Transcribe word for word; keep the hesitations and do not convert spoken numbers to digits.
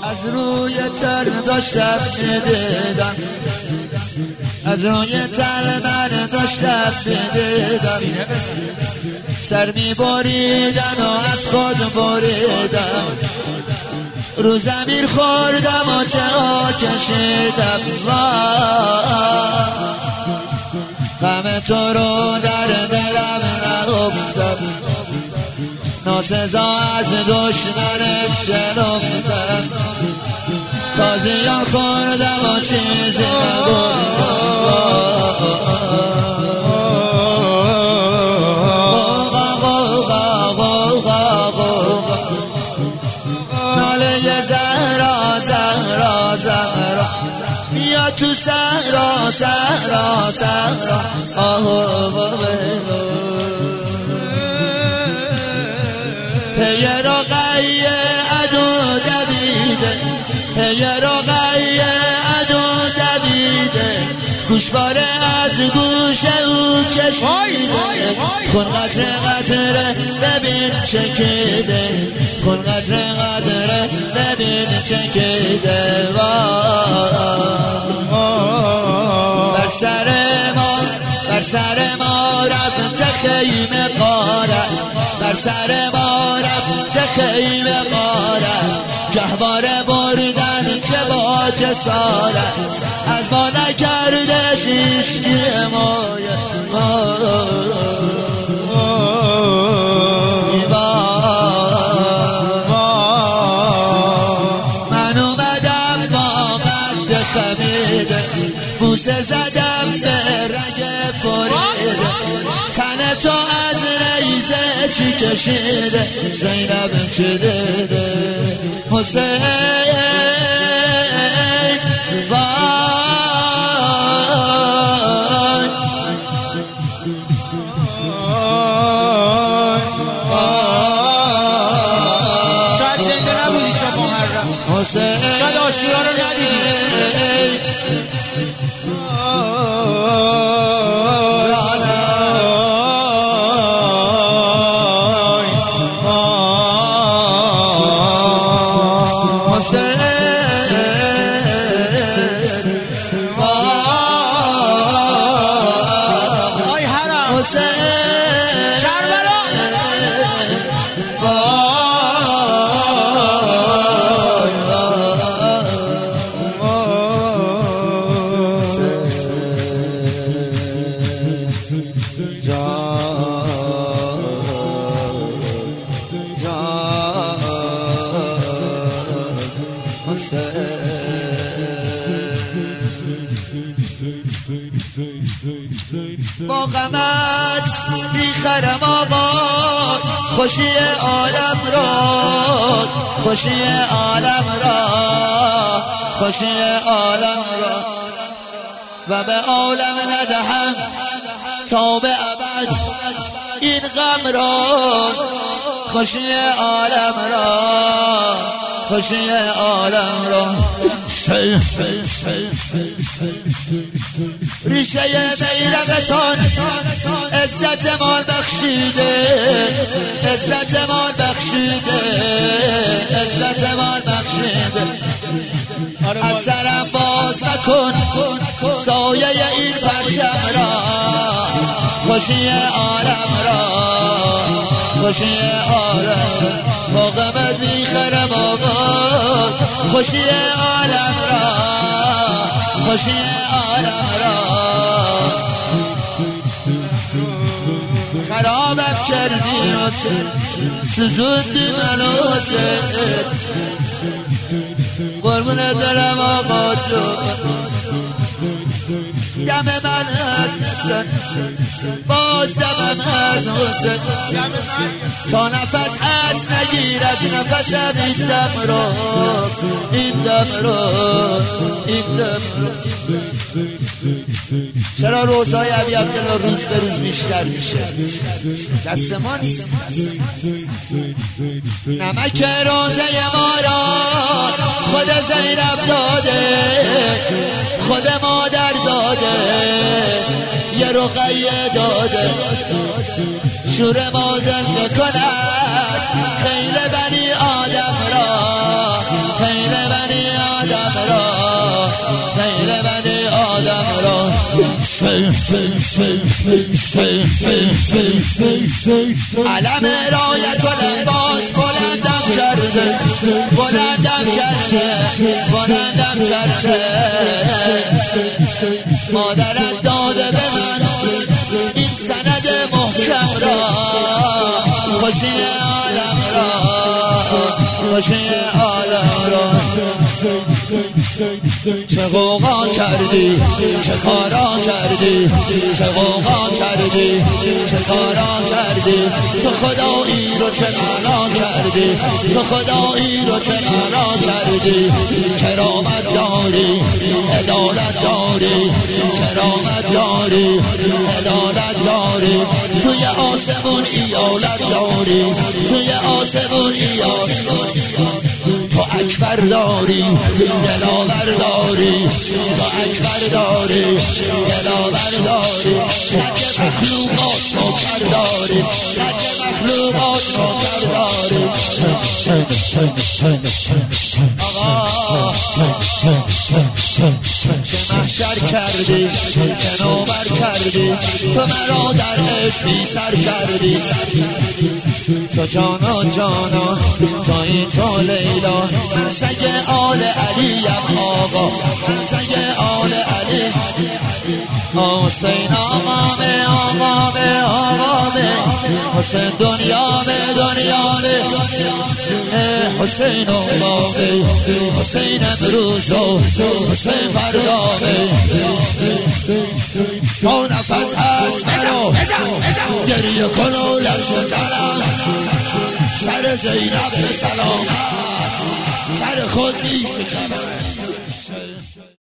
از روی تل داشتم میدیدم، از روی تل من داشتم میدیدم، سر میبریدن و از خود بریدم، رو زمین خوردم و چه ها کشیدم. غم تو رو در دلم نگفتم، ناسزا از دشمنت شنفتم، تازیان خوردم و چیزی نگفتم. ناله زهرا زهرا زهرا یا تو صحرا صحرا صحرا آهو پی رقیه عدو دویده، پی رقیه عدو دویده، گوشواره از گوش او کشیده، کن قطره قطره ببین چکیده، کن قطره قطره ببین چکیده. بر سر ما بر سر ما رفت خیمه غارت، بر سر ما رفت خیمه غارت، گهواره بردن چه با جسارت، از ما نکرده شیشگی مایه. من اومدم با قد خمیده، بوسه زدم به رگ بریده، تن تو از ریزه چی کشیده، زینب چی دیده، حسین وای. شاید زنده نبودی تا محرم، شاید آشورا رو ندیدی. با غمت میخرم آقا خوشی عالم را، خوشی عالم را، خوشی عالم را، و به عالم ندهم تا به ابد این غم را، خوشی عالم را، خوشی عالم را. ریشه بیرقتان عزت مال بخشیده، عزت مال بخشیده، عزت مال بخشیده، از سرم باز مکن سایه این پرچم را، خوشی عالم را، خوشی عالم با غمت میخرم آقا، خوشی عالم را، خوشی عالم را. خرابم کردی حسین، سزودی منو حسین، قربون دلم آقا جون، دم من از حسین، باز دمم از حسین، تا نفس از نگیر از نفسم این دم رو، این دم رو، این دم رو. چرا روزهای ابی عبدالله روز به روز بیشتر میشه؟ دست ما نیست. نمک روزه ما را خود زینب داده، خود مادر داده، یه رقیه داده، شور ما زنده کند خیل بنی آدم را، خیل بنی علم رایت و لباس بلندم کرده بلندم کرده بلندم کرده مادرت داده به من این سند محکم را خوشی عالم را خوشی عالم را چه غوغا کردی چه کارا کردی چه غوغا کردی چه کارا کردی تو خدایی رو چه معنا کردی تو خدایی رو چه معنا کردی کرامت داری عدالت داری کرامت داری عدالت داری توی آسمون ایالت داری توی آسمون ایالت تو اکبر داری دلاور داری تو اکبر داری دلاور داری حد مخلوقات نوکر داری حد مخلوقات نوکر داری آقا چه محشر کردی چه نوبر کردی تو مرا در عشق بی سر کردی تو جانا جانا تو این تو لیلا من سگ آل علیم آقا من سگ آل علی حسین آقامه آقامه آقامه حسین دنیامه دنیامه حسین آقامه حسین امروز و حسین فردامه تا نفس هست مرا گریه کن و لبس زنم سر زینب به سلام سر خود نیست